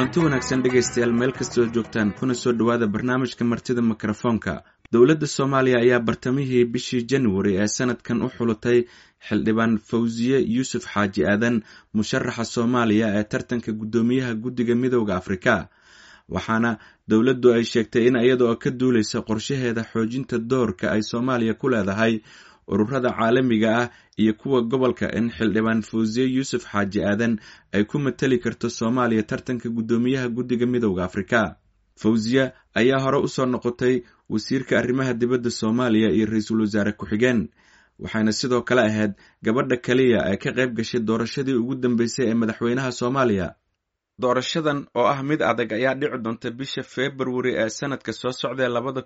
kulanti wanaagsan dhegaystayaal meel kastoo joogtaan kuna soo dhowaada barnaamijka martida mikrofoonka. dowladda Soomaaliya ayaa bartamihii bishii January ee sanadkan u xulutay xildhibaan Fawziye Yuusuf Xaaji Aadan musharaxa Soomaaliya ee tartanka gudoomiyaha guddiga midowga Afrika. waxaana dowladdu ay sheegtay in iyadoo ka duuleysa qorshaheeda xoojinta doorka ay Soomaaliya ku leedahay ururada caalamiga ah iyo kuwa gobolka in xildhibaan Fawziye Yuusuf Xaaji Aadan ay ku matali karto Soomaaliya tartanka gudoomiyaha guddiga midowga Afrika. Fawziye ayaa hore u soo noqotay wasiirka arrimaha dibadda Soomaaliya iyo ra'iisul wasaare ku-xigeen, waxaana sidoo kale ahayd gabadha kaliya ee ka qayb gashay doorashadii ugu dambeysay ee madaxweynaha Soomaaliya. doorashadan oo ah mid adag ayaa dhici doonta bisha February ee sanadka soo socda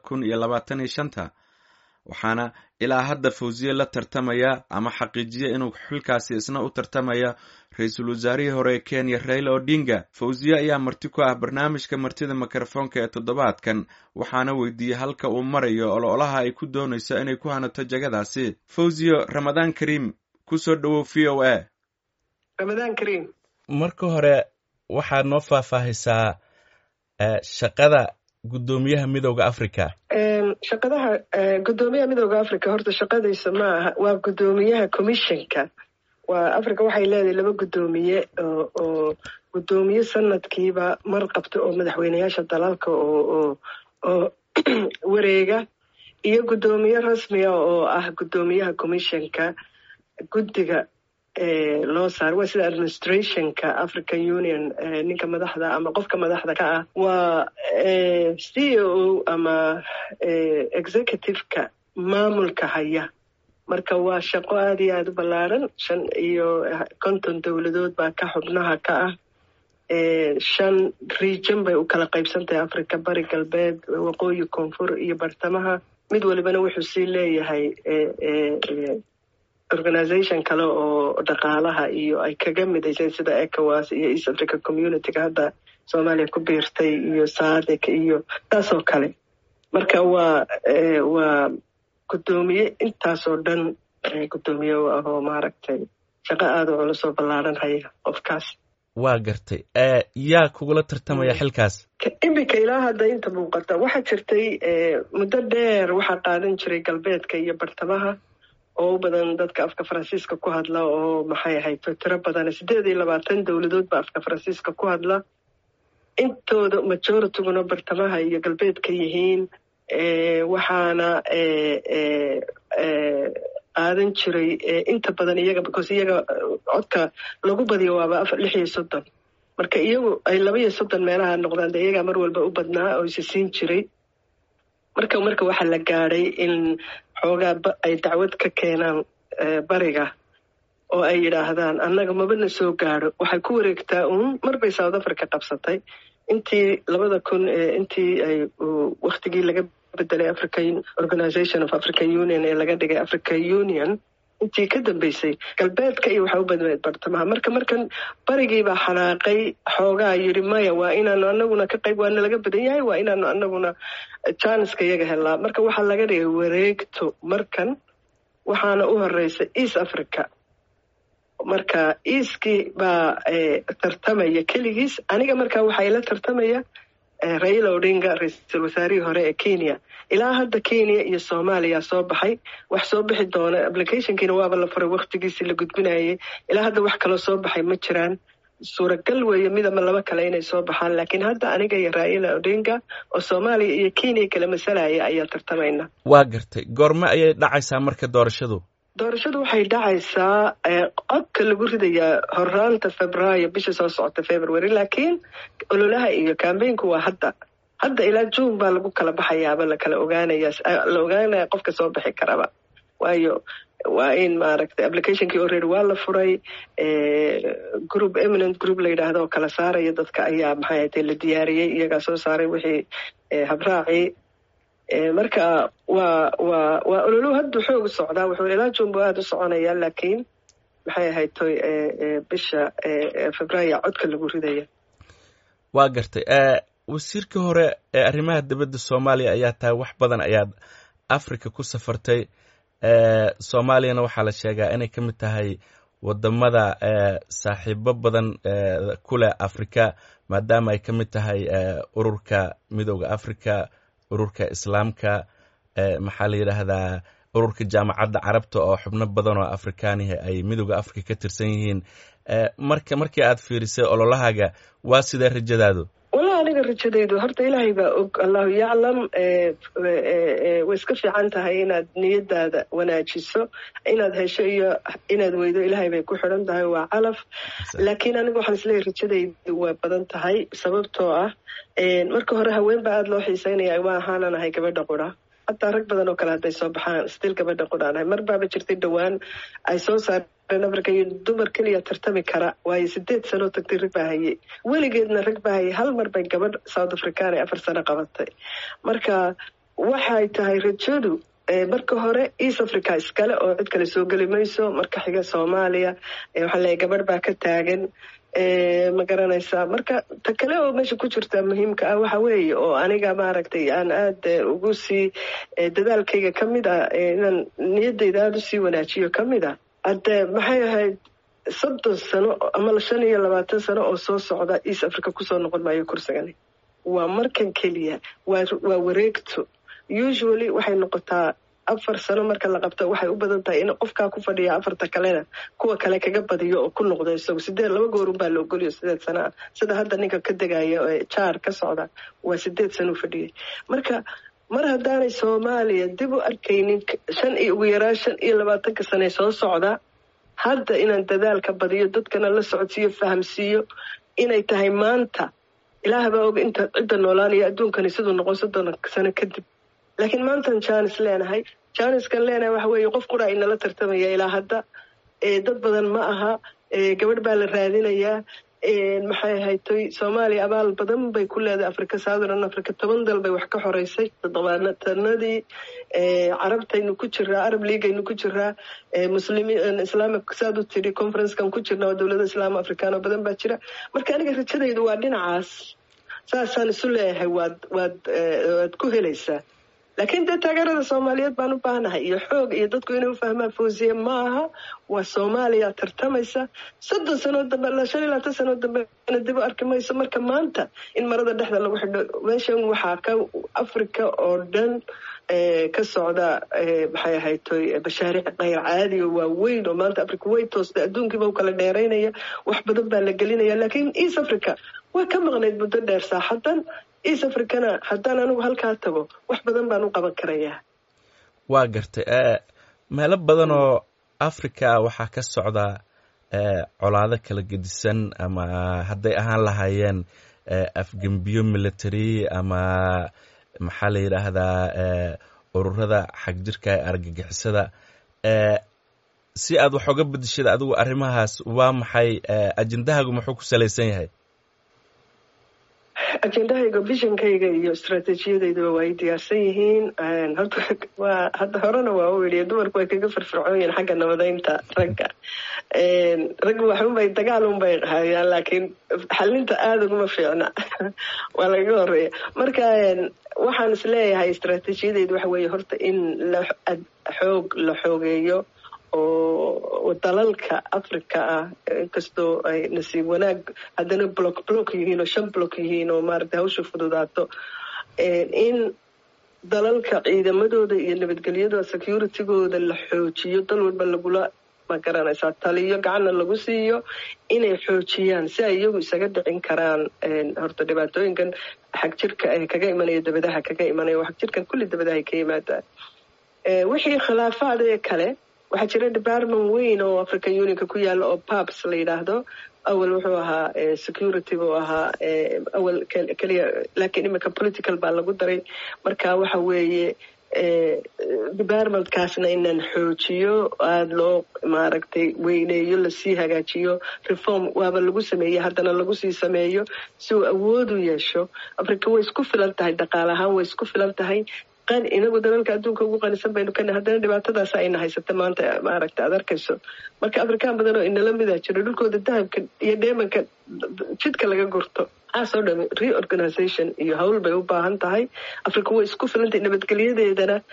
2025, waxaana ilaa hadda Fawziye la tartamaya ama xaqiijiya inuu xilkaasi isna u tartamaya ra'iisul wasaarihii hore ee Kenya Raila Odinga. Fawziye ayaa marti ku ah barnaamijka martida mikrofoonka ee toddobaadkan, waxaana weydiiyey halka uu marayo ololaha ay ku doonayso inay ku hanato jagadaasi. Fawziye, Ramadaan Kariim, ku soo dhawow VOA. Ramadaan Kariim. marka hore waxaad noo faahfaahisaa shaqada gudoomiyaha midowga Afrika. shaqadaha gudoomiyaha midowga Afrika horta shaqadiisa ma aha, waa gudoomiyaha commissionka. waa Afrika waxay leedahay laba gudoomiye oo gudoomiye sanadkiiba mar qabto oo madaxweynayaasha dalalka oo wareega, iyo gudoomiye rasmi ah oo ah gudoomiyaha commissionka guddiga loo saaro. waa sida administrationka African Union, ninka madaxda ama qofka madaxda ka ah waa CEO ama executive-ka maamulka haya. marka waa shaqo aad iyo aad u ballaaran. 50 dowladood baa ka xubnaha ka ah. 5 region bay u kala qaybsantahay Afrika: bari, galbeed, waqooyi, koonfur iyo bartamaha. mid walibana wuxuu sii leeyahay organization kale oo dhaqaalaha iyo ay kaga midaysan sida ECOWAS iyo East Africa Community-ga hadda Soomaaliya ku biirtay iyo SADC iyo taasoo kale. marka waa gudoomiye intaasoo dhan gudoomiye oo maaragtay shaqo aad u culus oo ballaaran haya qofkaas. waa gartay. yaa kugula tartamaya xilkaas? iminka ilaa hadda inta muuqata waxaa jirtay muddo dheer waxaa qaadan jiray galbeedka iyo bartamaha oo u badan dadka afka Faransiiska ku hadla, oo maxay ahayd tiro badan 28 dowladood baa afka Faransiiska ku hadla. intooda majority-guna bartamaha iyo galbeedka yihiin. waxaana qaadan jiray inta badan iyaga, because iyaga codka lagu badiyo waaba 36. marka iyagu ay 32 meelaha noqdaan de iyaga mar walba u badnaa oo isiin jiray. marka waxaa la gaadhay in xoogaa ay dacwad ka keenaan bariga oo ay yidhaahdaan annaga mabana soo gaadho. waxay ku wareegtaa marbay South Africa qabsatay intii 2000 intii ay waqtigii laga bedelay African Organization of African Union ee laga dhigay African Union. intii ka dambeysay galbeedka iyo waxa u badneed bartamaha. markan barigii baa xanaaqay xoogaa yiri maya, waa inaanu annaguna ka qayb, waana laga badan yahay, waa inaanu annaguna chance-ka iyaga helaa. marka waxaa laga dhigay wareegto markan, waxaana u horeysay East Africa. marka East-kii baa tartamaya keligiis. aniga markaa waxaa ila tartamaya Raila Odinga, ra'iisul wasaarihii hore ee Kenya. ilaa hadda Kenya iyo Soomaaliya soo baxay, wax soo bixi doona. application-kiina waaba la furay, waqtigiisii la gudbinayay. ilaa hadda wax kaloo soo baxay ma jiraan. suuragal weeye mid ama laba kale inay soo baxaan, laakiin hadda aniga iyo Raila Odinga oo Soomaaliya iyo Kenya kala masalaya ayaa tartamayna. waa gartay. goorma ayay dhacaysaa marka doorashadu? doorashadu waxay dhacaysaa codka lagu ridayaa horaanta Febraayo, bisha soo socota February, laakiin ololaha iyo campaign-ku waa hadda ilaa June baa lagu kala baxayaaba la kala ogaanaya qofka soo bixi karaba. waayo waa in maaragtay application-kii already waa la furay. group eminent group la yidhaahdo oo kala saaraya dadka ayaa maxay ahayd la diyaariyey, iyagaa soo saaray wixii habraaci. marka waa ololuhu hadda xoog socdaa, wuxuu ilaa June aad u soconaya, laakiin maxay ahayd bisha Febraayo codka lagu ridaya. waa gartay. wasiirka hore ee arrimaha dibadda Soomaaliya ayaa tahay, wax badan ayaad Afrika ku safartay. Soomaaliyana waxaa la sheegaa inay ka mid tahay wadamada saaxiibo badan ku leh Afrika maadaama ay ka mid tahay ururka midowga Afrika, ururka Islaamka, maxaa la yiraahdaa ururka jaamacadda Carabta oo xubno badan oo Afrikaanihi ay midowga Afrika ka tirsan yihiin. markii aad fiirisay ololahaaga waa sidee rajadaadu? والله أنا رجديد وهرت إلهي بقى الله يعلم ويسكفي عنتها إن نيد هذا وناجسه إن هذا الشيء إن هذا ويدو إلهي بيكون حرام ده وعلف لكن أنا بحس لي رجديد وبدنت هاي سبب توه مركو هره وين بعد لو حسيني أيوة هانا هاي كبر دقورة حتى رك بدن وكلا هاي صباحا ستيل كبر دقورة هاي مربع بجرتي دوان أي صار nabarkay dumar kaliya tartami kara way 8 sano tagtay ragbahay waligeedna ragbahay hal mar bay gabadh South African 4 sano qabatay marka waxay tahay rajadu marka hore East Africa iskale oo cid kale soo gali mayso marka xiga Soomaaliya waxa la gabadh baa ka taagan ma garanaysa marka ta kale oo meesha ku jirta muhiimka ah waxa weeye oo aniga maaragtay aan aad ugu sii dadaalkayga kamid ah inaan niyadayda aad u sii wanaajiyo kamid ah hadda maxay ahayd 30 sano ama 25 sano oo soo socda East Africa ku soo noqon maayo kursigan waa markan kaliya waa wareegto usually waxay noqotaa 4 sano marka la qabto waxay u badan tahay in qofka ku fadhiya 4 kalena kuwa kale kaga badiyo oo ku noqdo isagu 8 goor baa loo goliyo 8 sano sida hadda ninka ka degaya char ka socda waa 8 sano fadhiyay marka mar haddaanay Soomaaliya dib u arkaynin 5 iyo ugu yaraan 25 sano soo socda hadda inaan dadaalka badiyo dadkana la socodsiyo fahamsiyo inay tahay maanta ilaahay baa og inta cid noolaanaya adduunkan sidoo noqon 30 sano kadib laakiin maanta chance leenahay chance kan leenahay waxa weeye qof qura in la tartamaya ilaa hadda dad badan ma aha gabadh baa la raadinayaa maxay haytay Soomaaliya abaal badan bay ku leedahay Afrika Southern Africa 10 dal bay wax ka xoreysay toddobaadnadii Carabtaynu ku jiraa Arab League aynu ku jiraa Muslimiin Islamic Saudi Conference kan ku jirnaa dawladda Islaam Afrikaana badan baa jira marka aniga rajadaydu waa dhinacaas saasaan isu leeyahay waad ku helaysaa laakiin taageerada Soomaaliyeed baan u baahanahay iyo xoog iyo dadku inay u fahmaan Fawziya maaha waa Soomaaliya tartamaysa 30 sano dambe la 25 sano dambe dib u arkimayso marka maanta in marada dhexda lagu xidho meeshan waxa ka Afrika oo dhan ka socda maxay haytay bashaariic qeyr caadi oo weyn oo maanta Afrika way toostay adduunkiiba u kala dheereynaya wax badan baa la gelinaya laakiin East Africa waa ka maqnayd muddo dheer saaxadan East Africana haddaan anigu halkaa tago wax badan baan u qaban karayaa waa gartay meelo badan oo Afrika waxaa ka socda colaado kala gedisan ama hadday ahaan lahaayeen afgembiyo military ama maxaa la yiraahdaa ururada xagjirka ee argagixisada si aad wax uga bedeshada adigu arrimahaas waa maxay ajendahaagu muxuu ku salaysan yahay ajendahayga visionkayga iyo istaraatiijiyadayda way diyaarsan yihiin hadda horena waa u yidhi dumarku way kaga firfircoon yihiin xagga nabadeynta ragga waxay dagaal unbay hayaan laakiin xalinta aad uguma fiicna waa laga horeeya marka waxaan is leeyahay istaraatiijiyadayda waxa weeye horta in xoog la xoogeeyo oo dalalka Afrika ah inkastoo ay nasiib wanaag haddana block yihiin oo 5 block yihiin oo maaragtay hawsha fududaato in dalalka ciidamadooda iyo nabadgelyadooda security-gooda la xoojiyo dal walba lagula ma garanaysaa taliyo gacanna lagu siiyo inay xoojiyaan si ay iyagu isaga dhicin karaan horta dhibaatooyinkan xagjirka ee kaga imanaya dabadaha kaga imanaya xagjirkan kulli dabadaha ka yimaadaan wixii khilaafaad ee kale waxaa jira department weyn oo African Union ku yaala oo PAPS la yiraahdo awal wuxuu ahaa security buu ahaa awal kaliya laakiin imika political baa lagu daray marka waxa weeye departmentkaasna inaan xoojiyo aad loo maaragtay weyneeyo la sii hagaajiyo reform waaba lagu sameeyay haddana lagu sii sameeyo si uu awood u yeesho Afrika way isku filan tahay dhaqaale ahaan way isku filan tahay inagu dalalka adduunka ugu qanisan baynu kana haddana dhibaatadaas ayna haysata maanta maaragtay aad arkayso marka Afrikaan badan oo inala mid ah jira dhulkooda dahabka iyo deemanka jidka laga gurto soo dhami reorganization iyo hawl bay u baahan tahay Afrika way isku filantahay nabadgelyadeedana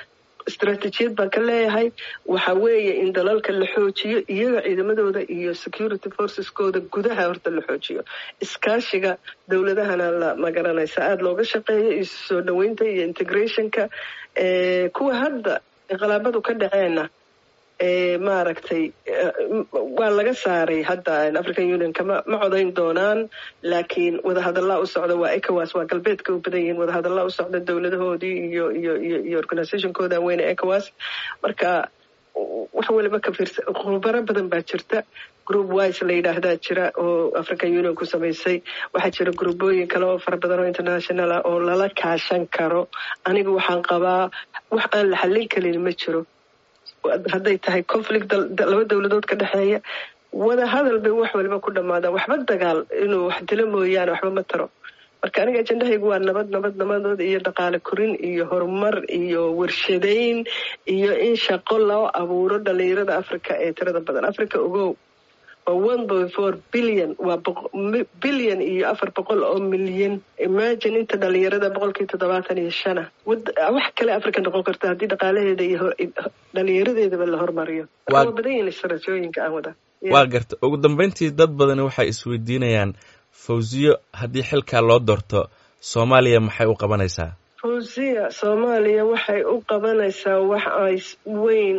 istaraatiijiyad baan ka leeyahay waxa weeye in dalalka la xoojiyo iyaga ciidamadooda iyo security forceskooda gudaha horta la xoojiyo iskaashiga dowladahana la magaranaysa aada looga shaqeeyo iyo soo dhaweynta iyo integrationka kuwa hadda inqilaabadu ka dhaceena maaragtay waa laga saaray hadda African Union ma codayn doonaan laakiin wadahadalla u socda waa ECOWAS waa galbeedka u badan yihiin wadahadalla u socda dowladahoodii iyo organizationkooda weyn ECOWAS marka wax waliba ka fiirsan khubaro badan baa jirta group wise la yiraahdaa jira oo African Union ku sameysay waxa jira groupooyin kale oo fara badan oo international ah oo lala kaashan karo anigu waxaan qabaa wax aan la xallin karin ma jiro hadday tahay conflict laba dowladood ka dhaxeeya wada hadal bay wax waliba ku dhamaadaan waxba dagaal inuu wax dilo mooyaane waxba ma taro marka aniga ajandahaygu waa nabadood iyo dhaqaale korin iyo horumar iyo warshadayn iyo in shaqo loo abuuro dhalinyarada Afrika ee tirada badan Afrika ogow oo 1.4 billion waa billion iyo 400 oo milyan imagine inta dhalinyarada 75 wax kale Afrika noqon karta hadii dhaqaalaheeda iyo dhalinyaradeedaba la hormariyo waa badan yihiin istaraatiijiyooyinka aan wada waa garta ugu dambeyntii dad badan waxay isweydiinayaan Fawziyo haddii xilka loo doorto Soomaaliya maxay u qabanaysaa Fawziya Soomaaliya waxay u qabanaysaa wax ay weyn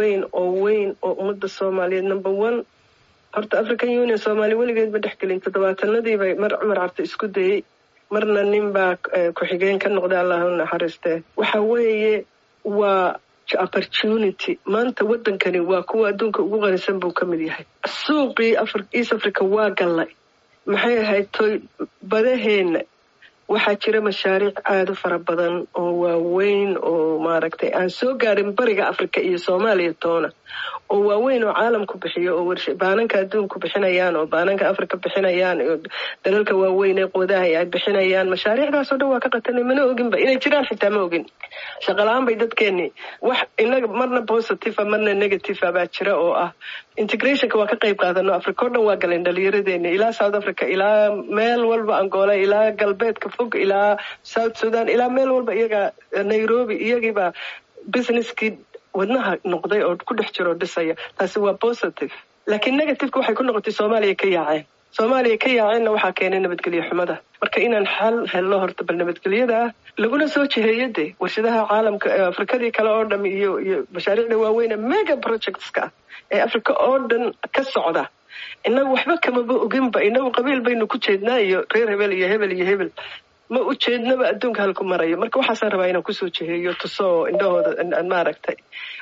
oo ummadda Soomaaliyeed number 1 horta African Union Soomaali weligeed ma dhexgelin 70-nadii bay mar Cumar Cabdi isku dayay marna nin baa ku xigeen ka noqday Allahu naxariiste waxa weeye waa opportunity maanta wadankani waa kuwa adduunka ugu qanisan buu ka mid yahay suuqii East Africa waa galay maxay ahayd toy badaheena waxaa jira mashaariic aad u fara badan oo waaweyn oo maaragtay aan soo gaarin bariga Afrika iyo Soomaaliya toona oo waaweyn oo caalamku bixiyo oo baananka adduunku bixinayaan oo baananka Afrika bixinayaan oo dalalka waaweyn ee quwadaha ay bixinayaan mashaariicdaas oo dhan waa ka qatanay mana oginba inay jiraan xitaa ma ogin shaqalaan bay dadkeeni wax inaga marna positive marna negative baa jira oo ah integrationka waa ka qayb qaadano Afrika oo dhan waa galeen dhalinyaradeena ilaa South Africa ilaa meel walba Angola ilaa galbeedka fog ilaa South Sudan ilaa meel walba iyaga Nairobi iyagiiba businesskii wadnaha noqday oo ku dhex jiro dhisaya taasi waa positive laakiin negative waxay ku noqotay Soomaaliya ka yaaceen waxa keenay nabadgelyo xumada marka inaan xal helo horta bal nabadgelyada laguna soo jiheeyade warshadaha caalamka ee Afrikadii kale oo dham iyo mashaariicda waaweyn mega projects ka ee Afrika oo dhan ka socda inagu waxba kama oginba inagu qabiil baynu ku jeednaa iyo reer hebel iyo hebel ma u jeednaba adduunka halku marayo marka waxaan rabaa inaan ku soo jiheeyo tusoo indhahooda aan maaragtay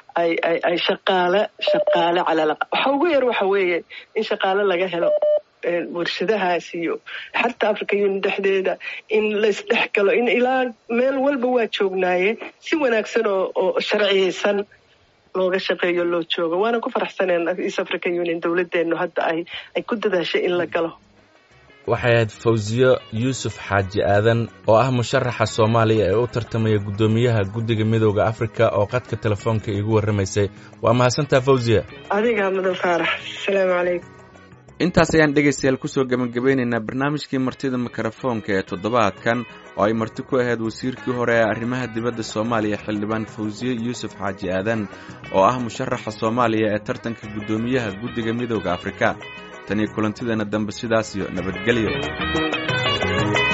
ay shaqaale calala waxa ugu yar waxa weeye in shaqaale laga helo warshadahaas iyo xataa Afrika Union dhexdeeda in la isdhexgalo in ilaa meel walba waa joognaaye si wanaagsan oo sharciyeysan looga shaqeeyo loo joogo waana ku faraxsanayn East African Union dawladeenu hadda ay ku dadaashay in la galo waxay ahayd Fawziyo Yuusuf Xaaji Aadan oo ah musharaxa Soomaaliya ee u tartamaya gudoomiyaha guddiga midowga Afrika oo qadka telefoonka igu warramaysay waa mahadsantahay Fawziyo adiga madan Faarax assalaamu calaykum intaas ayaan dhegaystayaal ku soo gabagabaynaynaa barnaamijkii martida mikrofoonka ee toddobaadkan oo ay marti ku ahayd wasiirkii hore ee arrimaha dibadda Soomaaliya xildhibaan Fawziyo Yuusuf Xaaji Aadan oo ah musharaxa Soomaaliya ee tartanka gudoomiyaha guddiga midowga Afrika tani kulantideena dambe sidaas iyo nabadgelyo